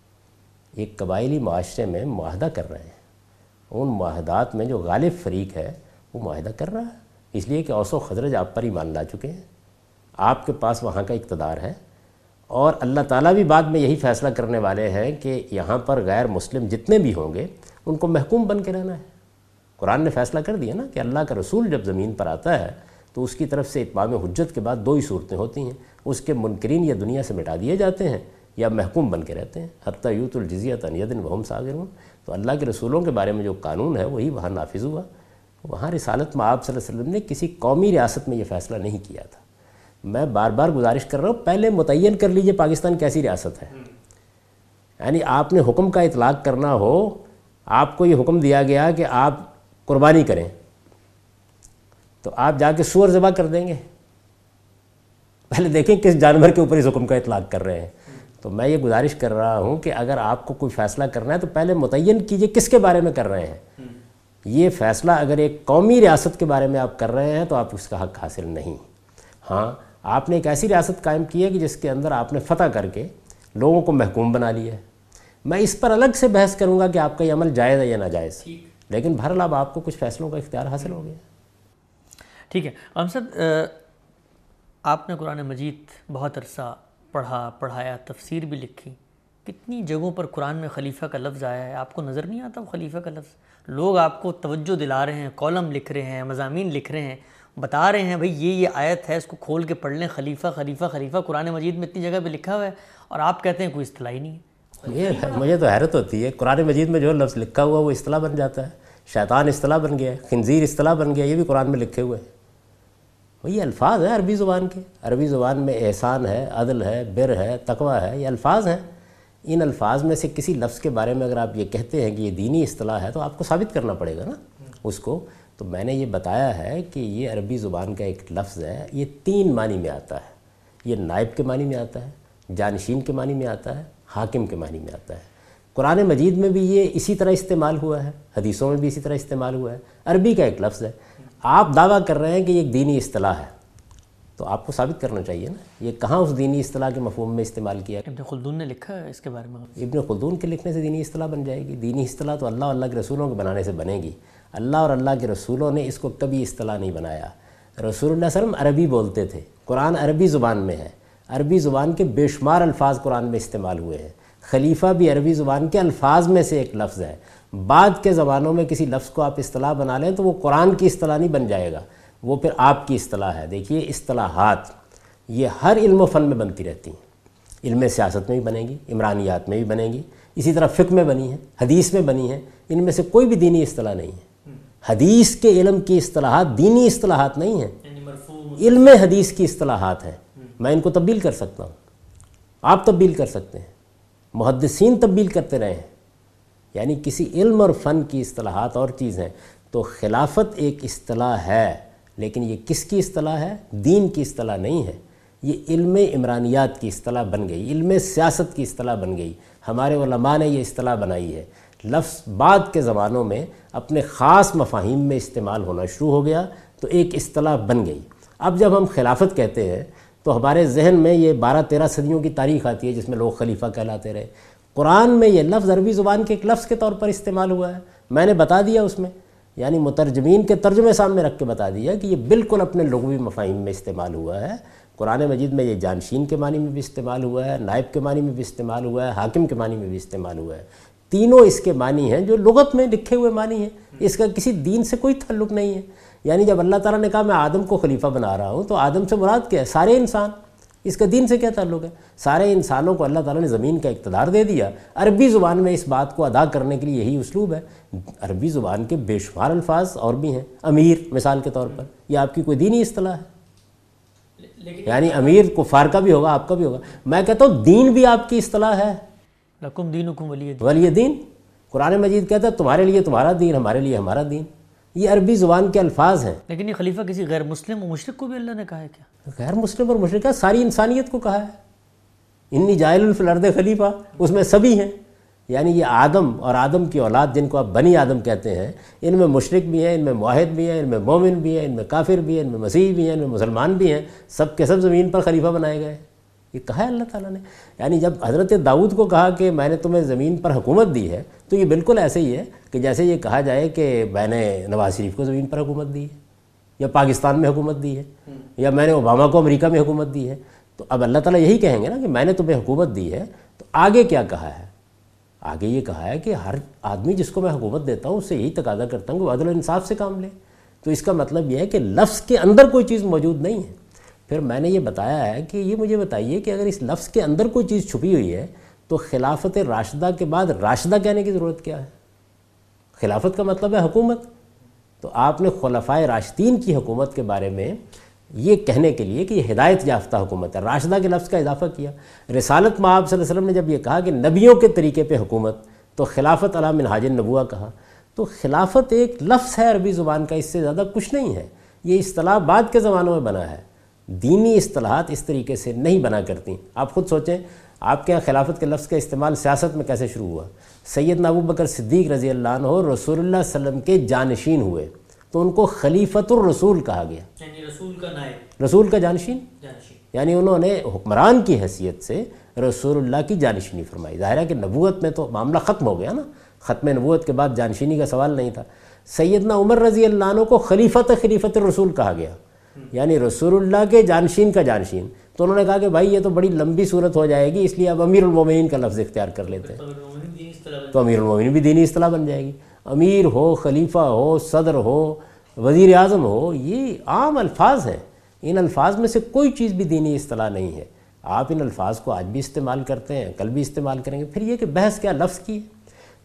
ایک قبائلی معاشرے میں معاہدہ کر رہے ہیں، ان معاہدات میں جو غالب فریق ہے وہ معاہدہ کر رہا ہے، اس لیے کہ اوس و خزرج آپ پر ایمان لا چکے ہیں، آپ کے پاس وہاں کا اقتدار ہے، اور اللہ تعالیٰ بھی بعد میں یہی فیصلہ کرنے والے ہیں کہ یہاں پر غیر مسلم جتنے بھی ہوں گے ان کو محکوم بن کے رہنا ہے۔ قرآن نے فیصلہ کر دیا نا کہ اللہ کا رسول جب زمین پر آتا ہے تو اس کی طرف سے اتمام حجت کے بعد دو ہی صورتیں ہوتی ہیں، اس کے منکرین یا دنیا سے مٹا دیے جاتے ہیں یا محکوم بن کے رہتے ہیں، حتیٰ یؤت الجزیۃ عن ید وہم صاغرون۔ تو اللہ کے رسولوں کے بارے میں جو قانون ہے وہی وہاں نافذ ہوا۔ وہاں رسالت مآب صلی اللہ علیہ وسلم نے کسی قومی ریاست میں یہ فیصلہ نہیں کیا تھا۔ میں بار بار گزارش کر رہا ہوں، پہلے متعین کر لیجئے پاکستان کیسی ریاست ہے۔ یعنی آپ نے حکم کا اطلاق کرنا ہو، آپ کو یہ حکم دیا گیا کہ آپ قربانی کریں، تو آپ جا کے سور ذبح کر دیں گے؟ پہلے دیکھیں کس جانور کے اوپر اس حکم کا اطلاق کر رہے ہیں۔ تو میں یہ گزارش کر رہا ہوں کہ اگر آپ کو کوئی فیصلہ کرنا ہے تو پہلے متعین کیجئے کس کے بارے میں کر رہے ہیں۔ یہ فیصلہ اگر ایک قومی ریاست کے بارے میں آپ کر رہے ہیں تو آپ اس کا حق حاصل نہیں۔ ہاں، آپ نے ایک ایسی ریاست قائم کی ہے کہ جس کے اندر آپ نے فتح کر کے لوگوں کو محکوم بنا لیا ہے۔ میں اس پر الگ سے بحث کروں گا کہ آپ کا یہ عمل جائز ہے یا ناجائز، لیکن بہرحال اب آپ کو کچھ فیصلوں کا اختیار حاصل ہو گیا۔ ٹھیک ہے امجد، آپ نے قرآن مجید بہت عرصہ پڑھایا، تفسیر بھی لکھی، کتنی جگہوں پر قرآن میں خلیفہ کا لفظ آیا ہے، آپ کو نظر نہیں آتا وہ خلیفہ کا لفظ؟ لوگ آپ کو توجہ دلا رہے ہیں، کالم لکھ رہے ہیں، مضامین لکھ رہے ہیں، بتا رہے ہیں بھئی یہ آیت ہے، اس کو کھول کے پڑھ لیں، خلیفہ خلیفہ خلیفہ قرآن مجید میں اتنی جگہ پہ لکھا ہوا ہے، اور آپ کہتے ہیں کوئی اصطلاح ہی نہیں ہے۔ مجھے تو حیرت ہوتی ہے، قرآن مجید میں جو لفظ لکھا ہوا وہ اصطلاح بن جاتا ہے۔ شیطان اصطلاح بن گیا ہے، خنزیر اصطلاح بن گیا، یہ بھی قرآن میں لکھے ہوئے ہیں. یہ الفاظ ہیں عربی زبان کے. عربی زبان میں احسان ہے، عدل ہے، بر ہے، تقوی ہے، یہ الفاظ ہیں. ان الفاظ میں سے کسی لفظ کے بارے میں اگر آپ یہ کہتے ہیں کہ یہ دینی اصطلاح ہے تو آپ کو ثابت کرنا پڑے گا نا اس کو. تو میں نے یہ بتایا ہے کہ یہ عربی زبان کا ایک لفظ ہے، یہ 3 معنی میں آتا ہے. یہ نائب کے معنی میں آتا ہے، جانشین کے معنی میں آتا ہے، حاکم کے معنی میں آتا ہے. قرآن مجید میں بھی یہ اسی طرح استعمال ہوا ہے، حدیثوں میں بھی اسی طرح استعمال ہوا ہے. عربی کا ایک لفظ ہے. آپ دعویٰ کر رہے ہیں کہ یہ ایک دینی اصطلاح ہے تو آپ کو ثابت کرنا چاہیے نا یہ کہاں اس دینی اصطلاح کے مفہوم میں استعمال کیا. ابن خلدون نے لکھا ہے اس کے بارے میں. ابن خلدون کے لکھنے سے دینی اصطلاح بن جائے گی؟ دینی اصطلاح تو اللہ اور اللہ کے رسولوں کے بنانے سے بنے گی. اللہ اور اللہ کے رسولوں نے اس کو کبھی اصطلاح نہیں بنایا. رسول اللہ صلی اللہ علیہ وسلم عربی بولتے تھے، قرآن عربی زبان میں ہے، عربی زبان کے بے شمار الفاظ قرآن میں استعمال ہوئے ہیں. خلیفہ بھی عربی زبان کے الفاظ میں سے ایک لفظ ہے. بعد کے زمانوں میں کسی لفظ کو آپ اصطلاح بنا لیں تو وہ قرآن کی اصطلاح نہیں بن جائے گا، وہ پھر آپ کی اصطلاح ہے. دیکھیے اصطلاحات یہ ہر علم و فن میں بنتی رہتی ہیں. علم سیاست میں بھی بنے گی، عمرانیات میں بھی بنے گی، اسی طرح فقہ میں بنی ہے، حدیث میں بنی ہے. ان میں سے کوئی بھی دینی اصطلاح نہیں ہے. حدیث کے علم کی اصطلاحات دینی اصطلاحات نہیں ہیں، علم حدیث کی اصطلاحات ہیں. میں ان کو تبدیل کر سکتا ہوں، آپ تبدیل کر سکتے ہیں، محدثین تبدیل کرتے رہے ہیں. یعنی کسی علم اور فن کی اصطلاحات اور چیز ہیں. تو خلافت ایک اصطلاح ہے، لیکن یہ کس کی اصطلاح ہے؟ دین کی اصطلاح نہیں ہے. یہ علم عمرانیات کی اصطلاح بن گئی، علم سیاست کی اصطلاح بن گئی. ہمارے علماء نے یہ اصطلاح بنائی ہے. لفظ بعد کے زمانوں میں اپنے خاص مفاہیم میں استعمال ہونا شروع ہو گیا تو ایک اصطلاح بن گئی. اب جب ہم خلافت کہتے ہیں تو ہمارے ذہن میں یہ 12-13 صدیوں کی تاریخ آتی ہے جس میں لوگ خلیفہ کہلاتے رہے. قرآن میں یہ لفظ عربی زبان کے ایک لفظ کے طور پر استعمال ہوا ہے. میں نے بتا دیا اس میں، یعنی مترجمین کے ترجمے سامنے رکھ کے بتا دیا کہ یہ بالکل اپنے لغوی مفاہیم میں استعمال ہوا ہے. قرآن مجید میں یہ جانشین کے معنی میں بھی استعمال ہوا ہے، نائب کے معنی میں بھی استعمال ہوا ہے، حاکم کے معنی میں بھی استعمال ہوا ہے. تینوں اس کے معنی ہیں جو لغت میں لکھے ہوئے معنی ہیں. اس کا کسی دین سے کوئی تعلق نہیں ہے. یعنی جب اللہ تعالیٰ نے کہا میں آدم کو خلیفہ بنا رہا ہوں تو آدم سے مراد کیا ہے؟ سارے انسان. اس کا دین سے کیا تعلق ہے؟ سارے انسانوں کو اللہ تعالیٰ نے زمین کا اقتدار دے دیا. عربی زبان میں اس بات کو ادا کرنے کے لیے یہی اسلوب ہے. عربی زبان کے بے شمار الفاظ اور بھی ہیں. امیر مثال کے طور پر یہ آپ کی کوئی دینی اصطلاح ہے؟ یعنی امیر کفار کا بھی ہوگا، آپ کا بھی ہوگا. میں کہتا ہوں دین بھی آپ کی اصطلاح ہے. لکم دینکم ولی دین. ولی دین قرآن مجید کہتا ہے تمہارے لیے تمہارا دین، ہمارے لیے ہمارا دین. یہ عربی زبان کے الفاظ ہیں. لیکن یہ خلیفہ کسی غیر مسلم و مشرک کو بھی اللہ نے کہا ہے کیا؟ غیر مسلم اور مشرک ساری انسانیت کو کہا ہے. انی جاعل فی الارض خلیفہ، اس میں سبھی ہیں. یعنی یہ آدم اور آدم کی اولاد جن کو آپ بنی آدم کہتے ہیں، ان میں مشرک بھی ہیں، ان میں موحد بھی ہیں، ان میں مومن بھی ہیں، ان میں کافر بھی ہیں، ان میں مسیحی بھی ہیں، ان میں مسلمان بھی ہیں. سب کے سب زمین پر خلیفہ بنائے گئے. یہ کہا ہے اللہ تعالیٰ نے. یعنی جب حضرت داؤد کو کہا کہ میں نے تمہیں زمین پر حکومت دی ہے تو یہ بالکل ایسے ہی ہے کہ جیسے یہ کہا جائے کہ میں نے نواز شریف کو زمین پر حکومت دی ہے، یا پاکستان میں حکومت دی ہے، یا میں نے اوباما کو امریکہ میں حکومت دی ہے. تو اب اللہ تعالیٰ یہی کہیں گے نا کہ میں نے تمہیں حکومت دی ہے. تو آگے کیا کہا ہے؟ آگے یہ کہا ہے کہ ہر آدمی جس کو میں حکومت دیتا ہوں اس سے یہی تقاضا کرتا ہوں کہ وہ عدل و انصاف سے کام لے. تو اس کا مطلب یہ ہے کہ لفظ کے اندر کوئی چیز موجود نہیں ہے. پھر میں نے یہ بتایا ہے کہ یہ مجھے بتائیے کہ اگر اس لفظ کے اندر کوئی چیز چھپی ہوئی ہے تو خلافت راشدہ کے بعد راشدہ کہنے کی ضرورت کیا ہے؟ خلافت کا مطلب ہے حکومت. تو آپ نے خلفائے راشدین کی حکومت کے بارے میں یہ کہنے کے لیے کہ یہ ہدایت یافتہ حکومت ہے، راشدہ کے لفظ کا اضافہ کیا. رسالت میں آپ صلی اللہ علیہ وسلم نے جب یہ کہا کہ نبیوں کے طریقے پہ حکومت تو خلافت علی منہاج النبوہ کہا. تو خلافت ایک لفظ ہے عربی زبان کا، اس سے زیادہ کچھ نہیں ہے. یہ اصطلاح بعد کے زمانوں میں بنا ہے. دینی اصطلاحات اس طریقے سے نہیں بنا کرتی. آپ خود سوچیں آپ کے یہاں خلافت کے لفظ کا استعمال سیاست میں کیسے شروع ہوا؟ سیدنا ابو بکر صدیق رضی اللہ عنہ رسول اللہ صلی اللہ علیہ وسلم کے جانشین ہوئے تو ان کو خلیفۃ الرسول کہا گیا. یعنی رسول کا نائب، رسول کا جانشین. یعنی انہوں نے حکمران کی حیثیت سے رسول اللہ کی جانشینی فرمائی. ظاہر ہے کہ نبوت میں تو معاملہ ختم ہو گیا نا، ختم نبوت کے بعد جانشینی کا سوال نہیں تھا. سیدنا عمر رضی اللہ عنہ کو خلیفۃ الرسول کہا گیا، یعنی رسول اللہ کے جانشین کا جانشین. تو انہوں نے کہا کہ بھائی یہ تو بڑی لمبی صورت ہو جائے گی، اس لیے اب امیر المومنین کا لفظ اختیار کر لیتے ہیں. تو امیر المومنین بھی دینی اصطلاح بن جائے گی. امیر ہو، خلیفہ ہو، صدر ہو، وزیر اعظم ہو، یہ عام الفاظ ہیں. ان الفاظ میں سے کوئی چیز بھی دینی اصطلاح نہیں ہے. آپ ان الفاظ کو آج بھی استعمال کرتے ہیں، کل بھی استعمال کریں گے. پھر یہ کہ بحث کیا لفظ کی ہے؟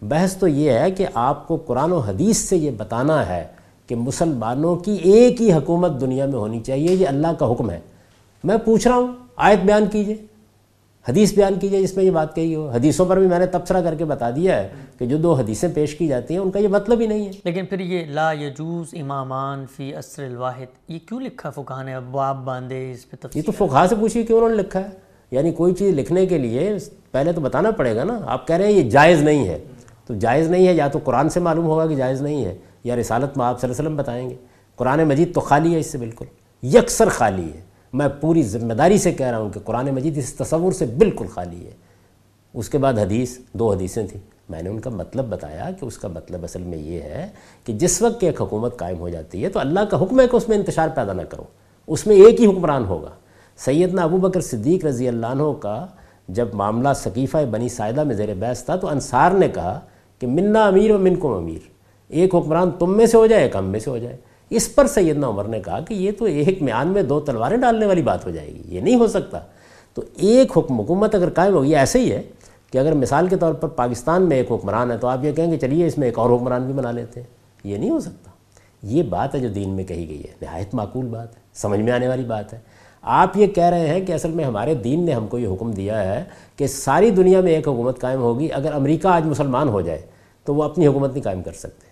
بحث تو یہ ہے کہ آپ کو قرآن و حدیث سے یہ بتانا ہے کہ مسلمانوں کی ایک ہی حکومت دنیا میں ہونی چاہیے، یہ اللہ کا حکم ہے۔ میں پوچھ رہا ہوں آیت بیان کیجئے، حدیث بیان کیجئے جس میں یہ بات کہی ہو۔ حدیثوں پر بھی میں نے تبصرہ کر کے بتا دیا ہے کہ جو 2 حدیثیں پیش کی جاتی ہیں ان کا یہ مطلب ہی نہیں ہے۔ لیکن پھر یہ لا یجوز امامان فی عصر الواحد، یہ کیوں لکھا فقہا نے؟ ابواب باندھے اس پہ تفصیل؟ یہ تو فقہا سے پوچھیے کہ انہوں نے لکھا ہے، یعنی کوئی چیز لکھنے کے لیے پہلے تو بتانا پڑے گا نا۔ آپ کہہ رہے ہیں یہ جائز نہیں ہے، تو جائز نہیں ہے یا تو قرآن سے معلوم ہوگا کہ جائز نہیں ہے، یا رسالت میں آپ صلی اللہ علیہ وسلم بتائیں گے۔ قرآن مجید تو خالی ہے اس سے، بالکل یکسر خالی ہے۔ میں پوری ذمہ داری سے کہہ رہا ہوں کہ قرآن مجید اس تصور سے بالکل خالی ہے۔ اس کے بعد حدیث، 2 حدیثیں تھیں، میں نے ان کا مطلب بتایا کہ اس کا مطلب اصل میں یہ ہے کہ جس وقت کہ ایک حکومت قائم ہو جاتی ہے تو اللہ کا حکم ہے کہ اس میں انتشار پیدا نہ کرو، اس میں ایک ہی حکمران ہوگا۔ سیدنا ابو بکر صدیق رضی اللہ عنہ کا جب معاملہ سقیفہ بنی ساعدہ میں زیر بحث تھا تو انصار نے کہا کہ منا امیر و منکم امیر، ایک حکمران تم میں سے ہو جائے، ایک ہم میں سے ہو جائے۔ اس پر سیدنا عمر نے کہا کہ یہ تو ایک میان میں 2 تلواریں ڈالنے والی بات ہو جائے گی، یہ نہیں ہو سکتا۔ تو ایک حکومت اگر قائم ہوگی، ایسے ہی ہے کہ اگر مثال کے طور پر پاکستان میں ایک حکمران ہے تو آپ یہ کہیں گے چلیے اس میں ایک اور حکمران بھی بنا لیتے ہیں، یہ نہیں ہو سکتا۔ یہ بات ہے جو دین میں کہی گئی ہے، نہایت معقول بات ہے، سمجھ میں آنے والی بات ہے۔ آپ یہ کہہ رہے ہیں کہ اصل میں ہمارے دین نے ہم کو یہ حکم دیا ہے کہ ساری دنیا میں ایک حکومت قائم ہوگی، اگر امریکہ آج مسلمان ہو جائے تو وہ اپنی حکومت نہیں قائم کر سکتے۔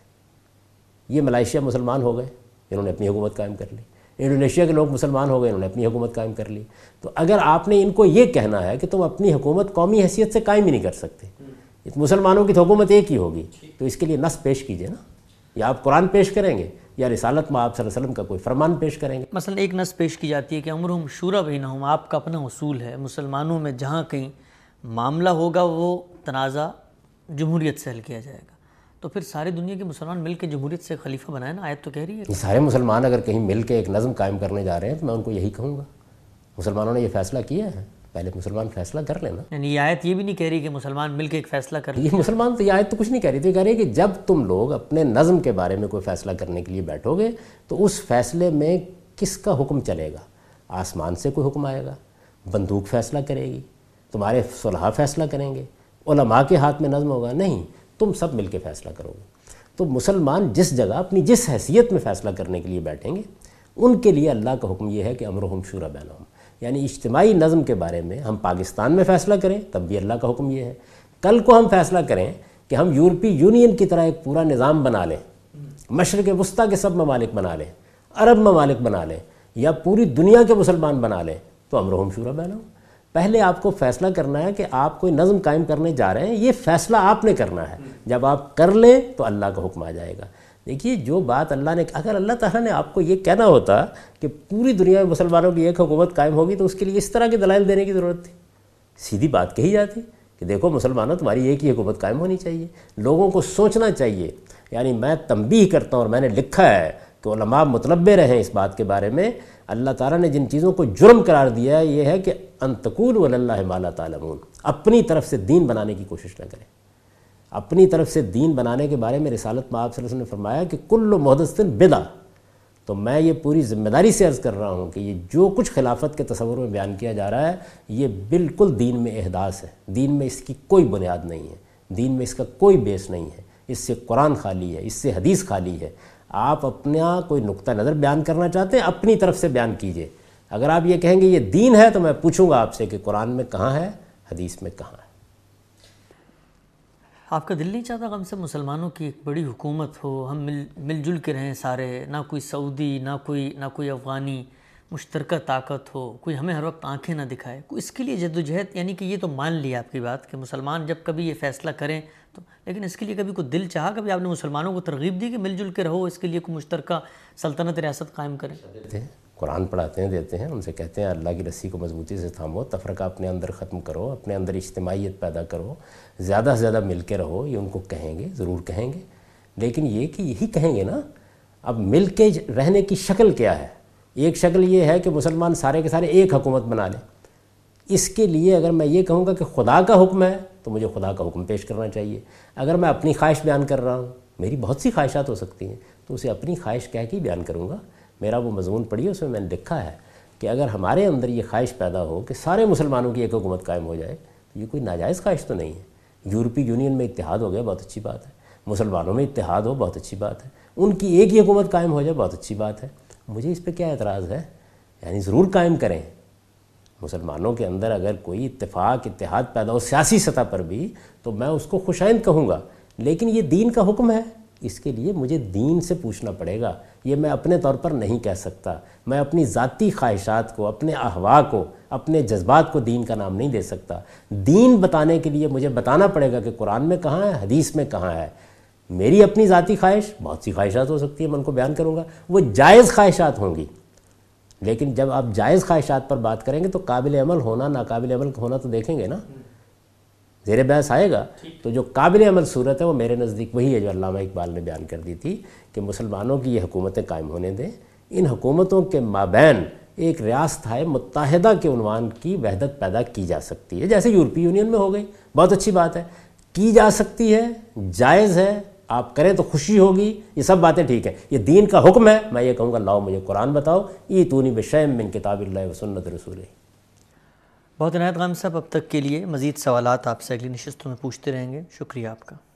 یہ ملائیشیا مسلمان ہو گئے، انہوں نے اپنی حکومت قائم کر لی، انڈونیشیا کے لوگ مسلمان ہو گئے، انہوں نے اپنی حکومت قائم کر لی۔ تو اگر آپ نے ان کو یہ کہنا ہے کہ تم اپنی حکومت قومی حیثیت سے قائم ہی نہیں کر سکتے، مسلمانوں کی تو حکومت ایک ہی ہوگی، تو اس کے لیے نص پیش کیجئے نا، یا آپ قرآن پیش کریں گے یا رسالت میں آپ صلی اللہ علیہ وسلم کا کوئی فرمان پیش کریں گے۔ مثلا ایک نص پیش کی جاتی ہے کہ امرہم شورا بینہم، آپ کا اپنا اصول ہے، مسلمانوں میں جہاں کہیں معاملہ ہوگا وہ تنازع جمہوریت سے حل کیا جائے گا، تو پھر ساری دنیا کے مسلمان مل کے جمہوریت سے خلیفہ بنائے نا، آیت تو کہہ رہی ہے۔ یہ سارے مسلمان اگر کہیں مل کے ایک نظم قائم کرنے جا رہے ہیں تو میں ان کو یہی کہوں گا، مسلمانوں نے یہ فیصلہ کیا ہے، پہلے مسلمان فیصلہ کر لینا۔ یعنی یہ آیت یہ بھی نہیں کہہ رہی کہ مسلمان مل کے ایک فیصلہ کر لیں؟ یہ مسلمان تو یہ آیت تو کچھ نہیں کہہ رہی تھی، کہہ رہی ہے کہ جب تم لوگ اپنے نظم کے بارے میں کوئی فیصلہ کرنے کے لیے بیٹھو گے تو اس فیصلے میں کس کا حکم چلے گا؟ آسمان سے کوئی حکم آئے گا، بندوق فیصلہ کرے گی، تمہارے صلحاء فیصلہ کریں گے، علماء کے ہاتھ میں نظم ہوگا؟ نہیں، تم سب مل کے فیصلہ کرو گے۔ تو مسلمان جس جگہ اپنی جس حیثیت میں فیصلہ کرنے کے لیے بیٹھیں گے ان کے لیے اللہ کا حکم یہ ہے کہ امرہم شورا بینہم، یعنی اجتماعی نظم کے بارے میں ہم پاکستان میں فیصلہ کریں تب بھی اللہ کا حکم یہ ہے، کل کو ہم فیصلہ کریں کہ ہم یورپی یونین کی طرح ایک پورا نظام بنا لیں، مشرق وسطیٰ کے سب ممالک بنا لیں، عرب ممالک بنا لیں، یا پوری دنیا کے مسلمان بنا لیں، تو امرہم شورا بینہم۔ پہلے آپ کو فیصلہ کرنا ہے کہ آپ کوئی نظم قائم کرنے جا رہے ہیں، یہ فیصلہ آپ نے کرنا ہے، جب آپ کر لیں تو اللہ کا حکم آ جائے گا۔ دیکھیے جو بات اللہ نے، اگر اللہ تعالیٰ نے آپ کو یہ کہنا ہوتا کہ پوری دنیا میں مسلمانوں کی ایک حکومت قائم ہوگی تو اس کے لیے اس طرح کے دلائل دینے کی ضرورت تھی، سیدھی بات کہی جاتی کہ دیکھو مسلمانوں تمہاری ایک ہی حکومت قائم ہونی چاہیے۔ لوگوں کو سوچنا چاہیے، یعنی میں تنبیہ کرتا ہوں اور میں نے لکھا ہے کہ علماء متنبہ رہیں اس بات کے بارے میں، اللہ تعالیٰ نے جن چیزوں کو جرم قرار دیا ہے یہ ہے کہ ان تقولوا علی اللہ ما لا تعلمون، اپنی طرف سے دین بنانے کی کوشش نہ کریں۔ اپنی طرف سے دین بنانے کے بارے میں رسالت میں آپ صلی اللہ علیہ وسلم نے فرمایا کہ کل محدث بدعہ، تو میں یہ پوری ذمہ داری سے عرض کر رہا ہوں کہ یہ جو کچھ خلافت کے تصور میں بیان کیا جا رہا ہے یہ بالکل دین میں احداث ہے، دین میں اس کی کوئی بنیاد نہیں ہے، دین میں اس کا کوئی بیس نہیں ہے، اس سے قرآن خالی ہے، اس سے حدیث خالی ہے۔ آپ اپنا کوئی نقطہ نظر بیان کرنا چاہتے ہیں اپنی طرف سے بیان کیجئے، اگر آپ یہ کہیں گے یہ دین ہے تو میں پوچھوں گا آپ سے کہ قرآن میں کہاں ہے، حدیث میں کہاں ہے۔ آپ کا دل نہیں چاہتا کہ ہم سے مسلمانوں کی ایک بڑی حکومت ہو، ہم مل جل کے رہیں سارے، نہ کوئی سعودی نہ کوئی افغانی، مشترکہ طاقت ہو، کوئی ہمیں ہر وقت آنکھیں نہ دکھائے، کوئی اس کے لیے جدوجہد، یعنی کہ یہ تو مان لیا آپ کی بات کہ مسلمان جب کبھی یہ فیصلہ کریں تو، لیکن اس کے لیے کبھی کوئی دل چاہا، کبھی آپ نے مسلمانوں کو ترغیب دی کہ مل جل کے رہو، اس کے لیے کوئی مشترکہ سلطنت ریاست قائم کریں؟ قرآن پڑھاتے ہیں، دیتے ہیں، ان سے کہتے ہیں اللہ کی رسی کو مضبوطی سے تھامو، تفرقہ اپنے اندر ختم کرو، اپنے اندر اجتماعیت پیدا کرو، زیادہ سے زیادہ مل کے رہو، یہ ان کو کہیں گے، ضرور کہیں گے، لیکن یہ کہ یہی کہیں گے نا۔ اب مل کے رہنے کی شکل کیا ہے؟ ایک شکل یہ ہے کہ مسلمان سارے کے سارے ایک حکومت بنا لیں، اس کے لیے اگر میں یہ کہوں گا کہ خدا کا حکم ہے تو مجھے خدا کا حکم پیش کرنا چاہیے، اگر میں اپنی خواہش بیان کر رہا ہوں، میری بہت سی خواہشات ہو سکتی ہیں، تو اسے اپنی خواہش کہہ کے ہی بیان کروں گا۔ میرا وہ مضمون پڑھیے، اس میں نے لکھا ہے کہ اگر ہمارے اندر یہ خواہش پیدا ہو کہ سارے مسلمانوں کی ایک حکومت قائم ہو جائے تو یہ کوئی ناجائز خواہش تو نہیں ہے، یورپی یونین میں اتحاد ہو گیا، بہت اچھی بات ہے، مسلمانوں میں اتحاد ہو، بہت اچھی بات ہے، ان کی ایک ہی حکومت قائم ہو جائے، بہت اچھی بات ہے، مجھے اس پہ کیا اعتراض ہے؟ یعنی ضرور قائم کریں، مسلمانوں کے اندر اگر کوئی اتفاق اتحاد پیدا ہو سیاسی سطح پر بھی تو میں اس کو خوش آئند کہوں گا، لیکن یہ دین کا حکم ہے، اس کے لیے مجھے دین سے پوچھنا پڑے گا، یہ میں اپنے طور پر نہیں کہہ سکتا، میں اپنی ذاتی خواہشات کو، اپنے احوا کو، اپنے جذبات کو دین کا نام نہیں دے سکتا، دین بتانے کے لیے مجھے بتانا پڑے گا کہ قرآن میں کہاں ہے، حدیث میں کہاں ہے۔ میری اپنی ذاتی خواہش، بہت سی خواہشات ہو سکتی ہیں، میں ان کو بیان کروں گا، وہ جائز خواہشات ہوں گی، لیکن جب آپ جائز خواہشات پر بات کریں گے تو قابل عمل ہونا ناقابل عمل ہونا تو دیکھیں گے نا، زیر بحث آئے گا۔ تو جو قابل عمل صورت ہے وہ میرے نزدیک وہی ہے جو علامہ اقبال نے بیان کر دی تھی کہ مسلمانوں کی یہ حکومتیں قائم ہونے دیں، ان حکومتوں کے مابین ایک ریاستہائے متحدہ کے عنوان کی وحدت پیدا کی جا سکتی ہے، جیسے یورپی یونین میں ہو گئی، بہت اچھی بات ہے، کی جا سکتی ہے، جائز ہے، آپ کریں تو خوشی ہوگی، یہ سب باتیں ٹھیک ہیں، یہ دین کا حکم ہے۔ میں یہ کہوں گا لاؤ مجھے قرآن بتاؤ، ایتونی بشیء من کتاب اللہ و سنت رسولہ۔ بہت عنایت غانم صاحب، اب تک کے لیے مزید سوالات آپ سے اگلی نشستوں میں پوچھتے رہیں گے، شکریہ آپ کا۔